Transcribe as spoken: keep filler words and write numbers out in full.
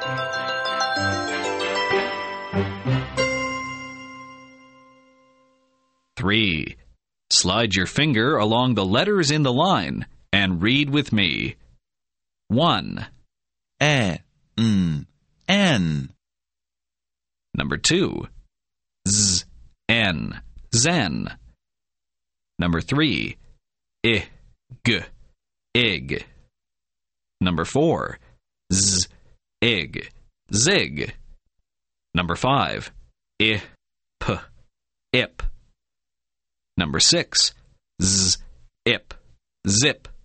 Three. Slide your finger along the letters in the line and read with me. One. E, N, N. Number two. Z, N, zen. Number three. I, G, ig. Number four. Z, ig, zig. Number five. I, P, ip. Number six. Z, ip, zip.